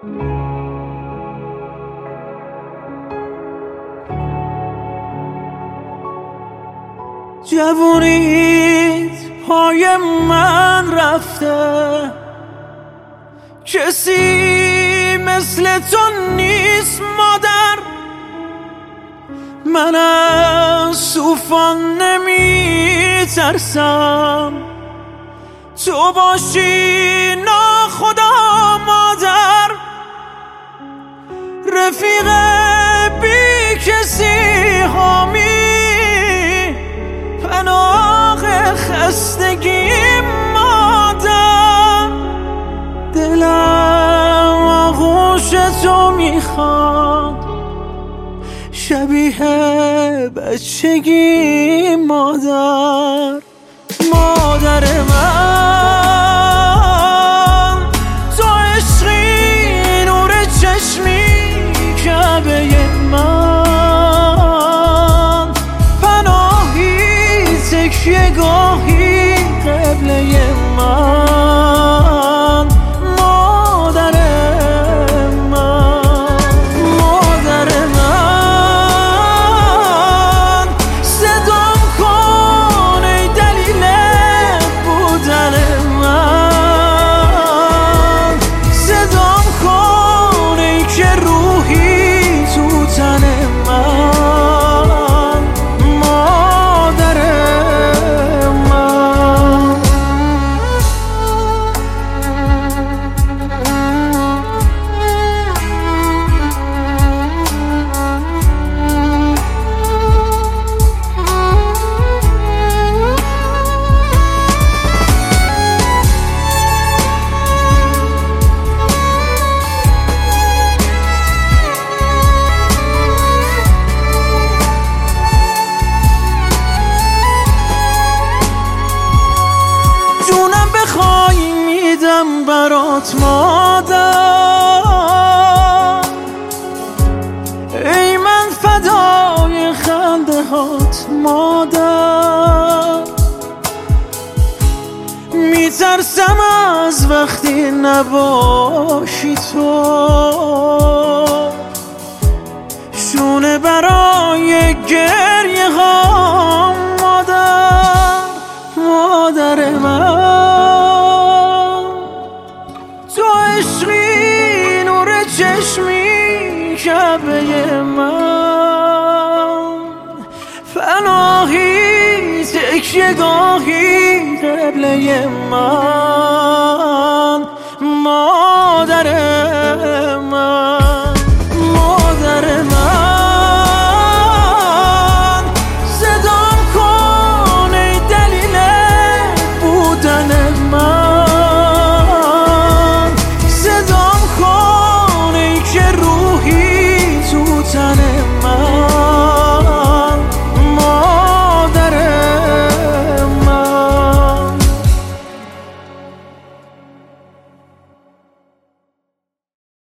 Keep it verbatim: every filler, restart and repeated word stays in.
جوونیت پای من رفته، کسی مثل تو نیست مادر. من از طوفان نمی ترسم، تو باشی ناخدا مادر. رفیق بی کسی حامی، پناه خستگی مادر. دلم آغوش تو میخواد، شبیه بچگی مادر. مادر من تو عشقی، نور چشمی کعبه من. پناهی تکیه گاهی قبله من. مادر من، مادر من. صدام کن ای دلیل بودن من. صدام کن ای که روحی تو تن من. مادر من. جونم بخوای میدم برات مادر. ای من فدای خنده هات مادر. میترسم از وقتی نباشی تو، شونه برای گریه ها مادر. مادر من تو عشقی، نور چشمی کعبه من. پناهی تکیه گاهی قبله من.